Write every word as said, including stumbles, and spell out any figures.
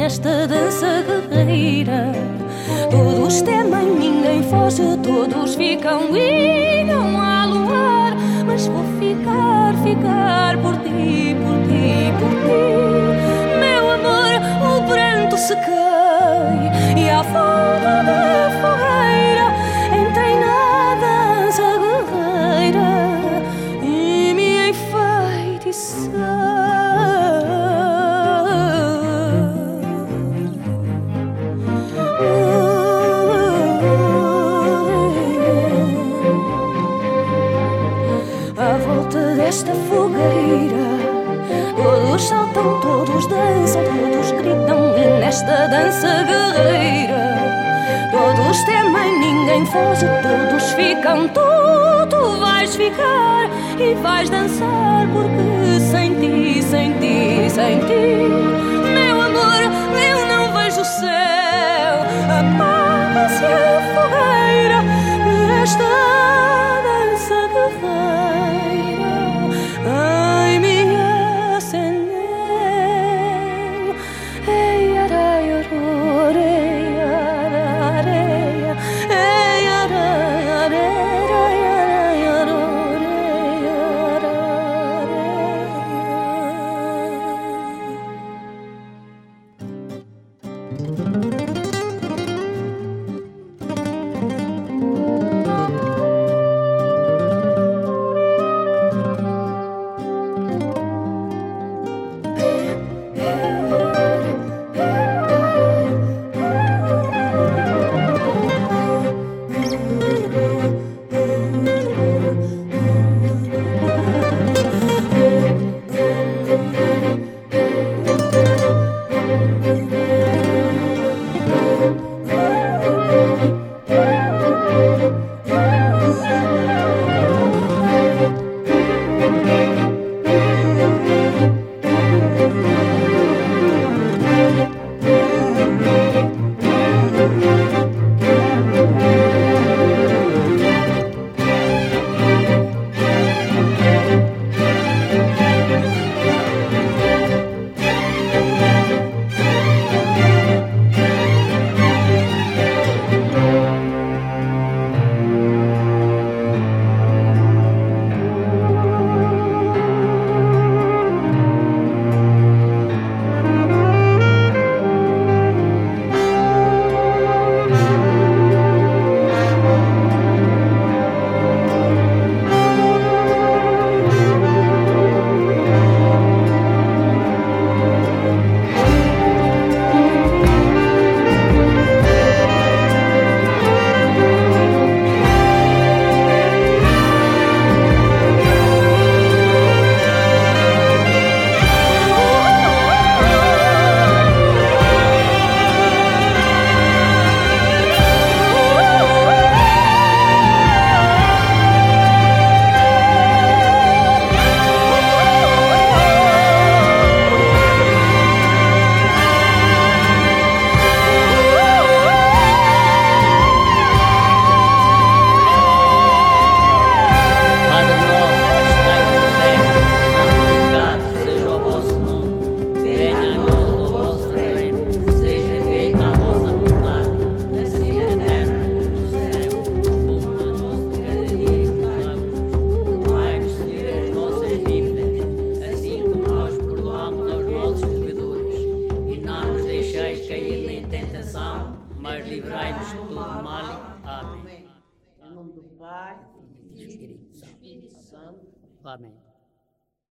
nesta dança guerreira. Todos temem, ninguém foge, todos ficam e não há luar. Mas vou ficar, ficar por ti, por ti, por ti. Meu amor, o pranto se cai e à volta da fogueira entrei na dança guerreira e me enfeitiçei. À volta desta fogueira todos saltam, todos dançam, todos gritam. E nesta dança guerreira todos temem, ninguém foge, todos ficam. Tu, tu vais ficar e vais dançar, porque sem ti, sem ti, sem ti, meu amor, eu não vejo o céu. Apaga-se a fogueira nesta dança guerreira. Ai, me acendeu. Ei, areia, areia, areia, ei, areia, areia, areia, mas livrai-nos de todo mal. Amém. Em nome do Pai, e do Espírito Santo. Amém.